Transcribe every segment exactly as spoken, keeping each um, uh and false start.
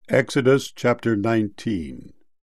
Exodus chapter nineteen.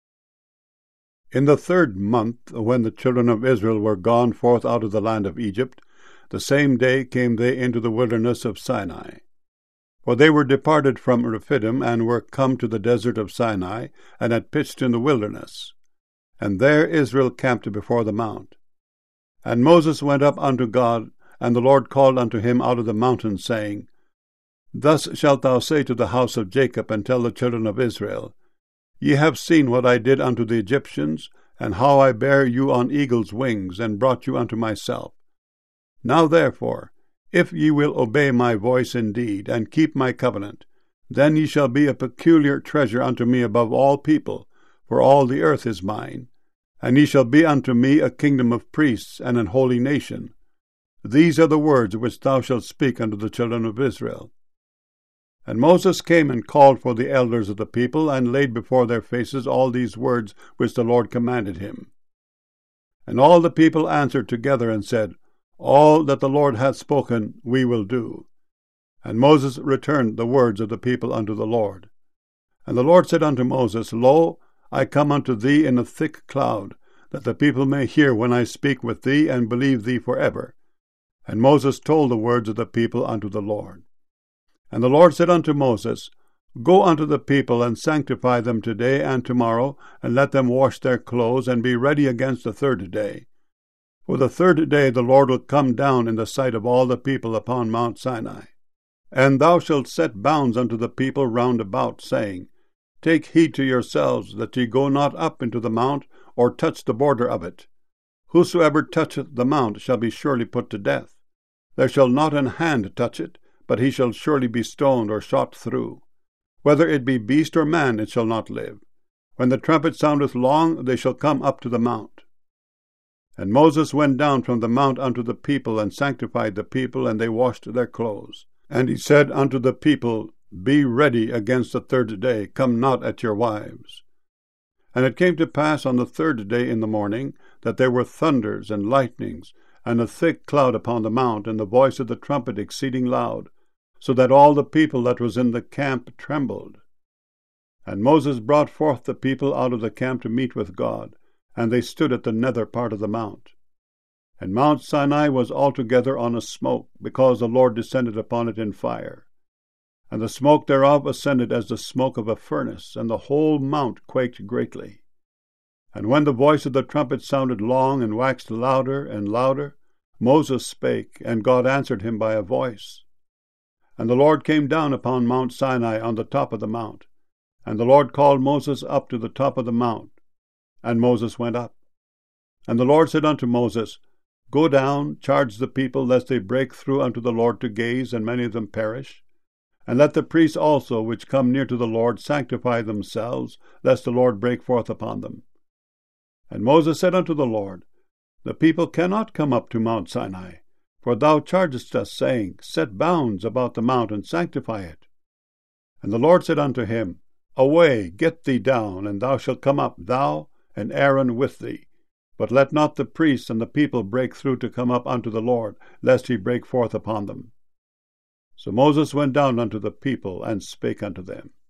In the third month, when the children of Israel were gone forth out of the land of Egypt, the same day came they into the wilderness of Sinai. For they were departed from Rephidim, and were come to the desert of Sinai, and had pitched in the wilderness. And there Israel camped before the mount. And Moses went up unto God, and the Lord called unto him out of the mountain, saying, Thus shalt thou say to the house of Jacob, and tell the children of Israel, Ye have seen what I did unto the Egyptians, and how I bare you on eagle's wings, and brought you unto myself. Now therefore, if ye will obey my voice indeed, and keep my covenant, then ye shall be a peculiar treasure unto me above all people, for all the earth is mine. And ye shall be unto me a kingdom of priests, and an holy nation. These are the words which thou shalt speak unto the children of Israel. And Moses came and called for the elders of the people, and laid before their faces all these words which the Lord commanded him. And all the people answered together and said, All that the Lord hath spoken we will do. And Moses returned the words of the people unto the Lord. And the Lord said unto Moses, Lo, I come unto thee in a thick cloud, that the people may hear when I speak with thee, and believe thee for ever. And Moses told the words of the people unto the Lord. And the Lord said unto Moses, Go unto the people, and sanctify them today and tomorrow, and let them wash their clothes, and be ready against the third day. For the third day the Lord will come down in the sight of all the people upon Mount Sinai. And thou shalt set bounds unto the people round about, saying, Take heed to yourselves, that ye go not up into the mount, or touch the border of it. Whosoever toucheth the mount shall be surely put to death. There shall not an hand touch it, but he shall surely be stoned or shot through. Whether it be beast or man, it shall not live. When the trumpet soundeth long, they shall come up to the mount. And Moses went down from the mount unto the people, and sanctified the people, and they washed their clothes. And he said unto the people, Be ready against the third day, come not at your wives. And it came to pass on the third day in the morning, that there were thunders and lightnings, and a thick cloud upon the mount, and the voice of the trumpet exceeding loud, so that all the people that was in the camp trembled. And Moses brought forth the people out of the camp to meet with God, and they stood at the nether part of the mount. And Mount Sinai was altogether on a smoke, because the Lord descended upon it in fire. And the smoke thereof ascended as the smoke of a furnace, and the whole mount quaked greatly. And when the voice of the trumpet sounded long, and waxed louder and louder, Moses spake, and God answered him by a voice. And the Lord came down upon Mount Sinai on the top of the mount. And the Lord called Moses up to the top of the mount. And Moses went up. And the Lord said unto Moses, Go down, charge the people, lest they break through unto the Lord to gaze, and many of them perish. And let the priests also, which come near to the Lord, sanctify themselves, lest the Lord break forth upon them. And Moses said unto the Lord, The people cannot come up to Mount Sinai, for thou chargest us, saying, Set bounds about the mount, and sanctify it. And the Lord said unto him, Away, get thee down, and thou shalt come up, thou and Aaron with thee. But let not the priests and the people break through to come up unto the Lord, lest he break forth upon them. So Moses went down unto the people, and spake unto them.